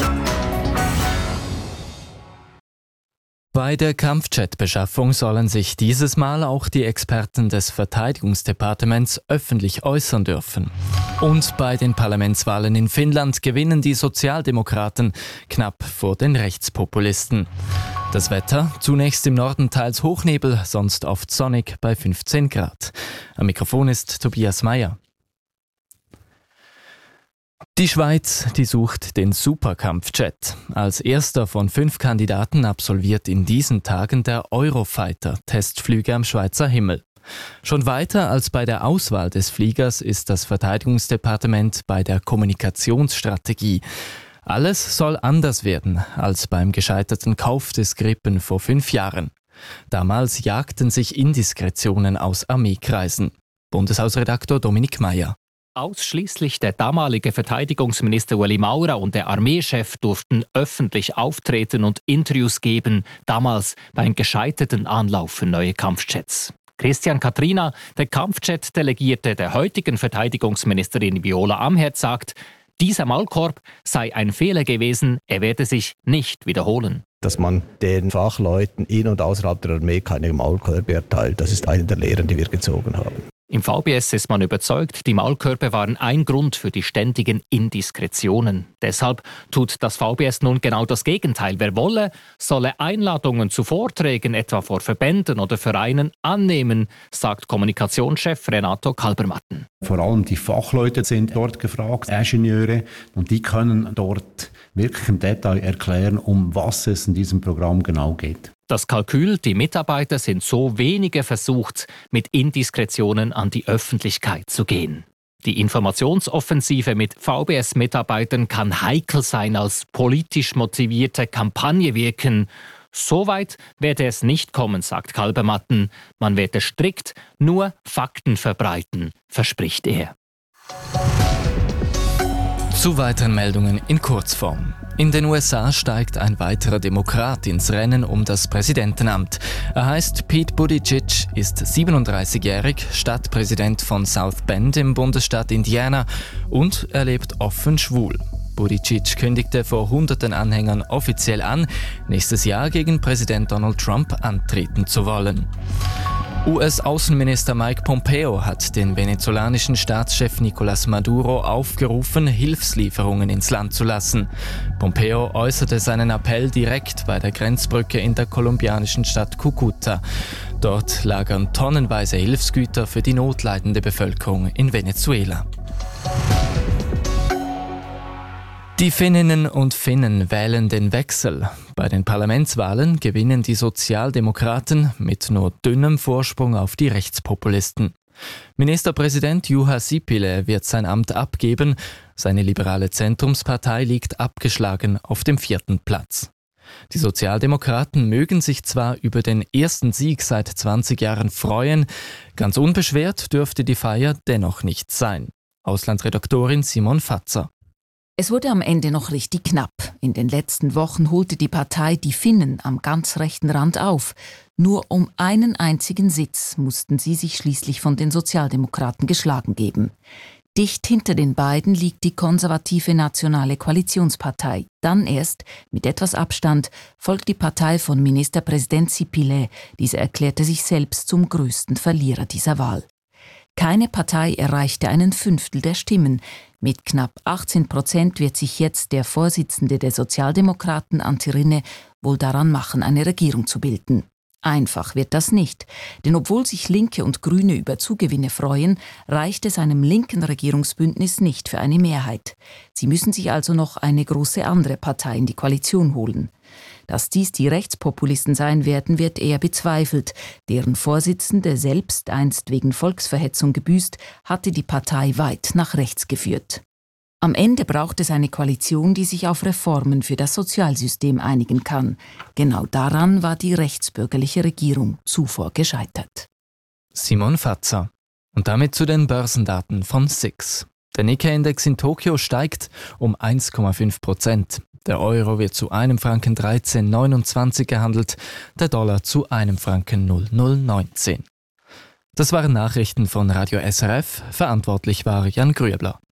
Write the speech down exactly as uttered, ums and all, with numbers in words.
Bei der Kampfjet-Beschaffung sollen sich dieses Mal auch die Experten des Verteidigungsdepartements öffentlich äußern dürfen. Und bei den Parlamentswahlen in Finnland gewinnen die Sozialdemokraten knapp vor den Rechtspopulisten. Das Wetter, zunächst im Norden teils Hochnebel, sonst oft sonnig bei fünfzehn Grad. Am Mikrofon ist Tobias Meyer. Die Schweiz, die sucht den Superkampfjet. Als erster von fünf Kandidaten absolviert in diesen Tagen der Eurofighter Testflüge am Schweizer Himmel. Schon weiter als bei der Auswahl des Fliegers ist das Verteidigungsdepartement bei der Kommunikationsstrategie. Alles soll anders werden als beim gescheiterten Kauf des Gripen vor fünf Jahren. Damals jagten sich Indiskretionen aus Armeekreisen. Bundeshausredaktor Dominik Meyer. Ausschließlich der damalige Verteidigungsminister Ueli Maurer und der Armeechef durften öffentlich auftreten und Interviews geben, damals beim gescheiterten Anlauf für neue Kampfjets. Christian Katrina, der Kampfjet-Delegierte der heutigen Verteidigungsministerin Viola Amherd, sagt, dieser Maulkorb sei ein Fehler gewesen, er werde sich nicht wiederholen. Dass man den Fachleuten in- und außerhalb der Armee keine Maulkörbe erteilt, das ist eine der Lehren, die wir gezogen haben. Im V B S ist man überzeugt, die Maulkörbe waren ein Grund für die ständigen Indiskretionen. Deshalb tut das V B S nun genau das Gegenteil. Wer wolle, solle Einladungen zu Vorträgen, etwa vor Verbänden oder Vereinen, annehmen, sagt Kommunikationschef Renato Kalbermatten. Vor allem die Fachleute sind dort gefragt, Ingenieure, und die können dort wirklich im Detail erklären, um was es in diesem Programm genau geht. Das Kalkül, die Mitarbeiter sind so weniger versucht, mit Indiskretionen an die Öffentlichkeit zu gehen. Die Informationsoffensive mit V B S-Mitarbeitern kann heikel sein, als politisch motivierte Kampagne wirken. So weit werde es nicht kommen, sagt Kalbermatten. Man werde strikt nur Fakten verbreiten, verspricht er. Zu weiteren Meldungen in Kurzform. In den U S A steigt ein weiterer Demokrat ins Rennen um das Präsidentenamt. Er heißt Pete Buttigieg, ist siebenunddreißigjährig, Stadtpräsident von South Bend im Bundesstaat Indiana und er lebt offen schwul. Buttigieg kündigte vor hunderten Anhängern offiziell an, nächstes Jahr gegen Präsident Donald Trump antreten zu wollen. U S-Außenminister Mike Pompeo hat den venezolanischen Staatschef Nicolás Maduro aufgerufen, Hilfslieferungen ins Land zu lassen. Pompeo äußerte seinen Appell direkt bei der Grenzbrücke in der kolumbianischen Stadt Cúcuta. Dort lagern tonnenweise Hilfsgüter für die notleidende Bevölkerung in Venezuela. Die Finninnen und Finnen wählen den Wechsel. Bei den Parlamentswahlen gewinnen die Sozialdemokraten mit nur dünnem Vorsprung auf die Rechtspopulisten. Ministerpräsident Juha Sipilä wird sein Amt abgeben. Seine liberale Zentrumspartei liegt abgeschlagen auf dem vierten Platz. Die Sozialdemokraten mögen sich zwar über den ersten Sieg seit zwanzig Jahren freuen, ganz unbeschwert dürfte die Feier dennoch nicht sein. Auslandsredaktorin Simon Fatzer. Es wurde am Ende noch richtig knapp. In den letzten Wochen holte die Partei die Finnen am ganz rechten Rand auf. Nur um einen einzigen Sitz mussten sie sich schließlich von den Sozialdemokraten geschlagen geben. Dicht hinter den beiden liegt die konservative Nationale Koalitionspartei. Dann erst, mit etwas Abstand, folgt die Partei von Ministerpräsident Sipilä. Dieser erklärte sich selbst zum größten Verlierer dieser Wahl. Keine Partei erreichte einen Fünftel der Stimmen. Mit knapp achtzehn Prozent wird sich jetzt der Vorsitzende der Sozialdemokraten, Antti Rinne, wohl daran machen, eine Regierung zu bilden. Einfach wird das nicht, denn obwohl sich Linke und Grüne über Zugewinne freuen, reicht es einem linken Regierungsbündnis nicht für eine Mehrheit. Sie müssen sich also noch eine große andere Partei in die Koalition holen. Dass dies die Rechtspopulisten sein werden, wird eher bezweifelt. Deren Vorsitzende, selbst einst wegen Volksverhetzung gebüßt, hatte die Partei weit nach rechts geführt. Am Ende braucht es eine Koalition, die sich auf Reformen für das Sozialsystem einigen kann. Genau daran war die rechtsbürgerliche Regierung zuvor gescheitert. Simon Fatzer. Und damit zu den Börsendaten von S I X. Der Nikkei-Index in Tokio steigt um eins Komma fünf Prozent. Der Euro wird zu einem Franken dreizehn Komma neunundzwanzig gehandelt, der Dollar zu einem Franken null Komma null neunzehn. Das waren Nachrichten von Radio S R F. Verantwortlich war Jan Grüebler.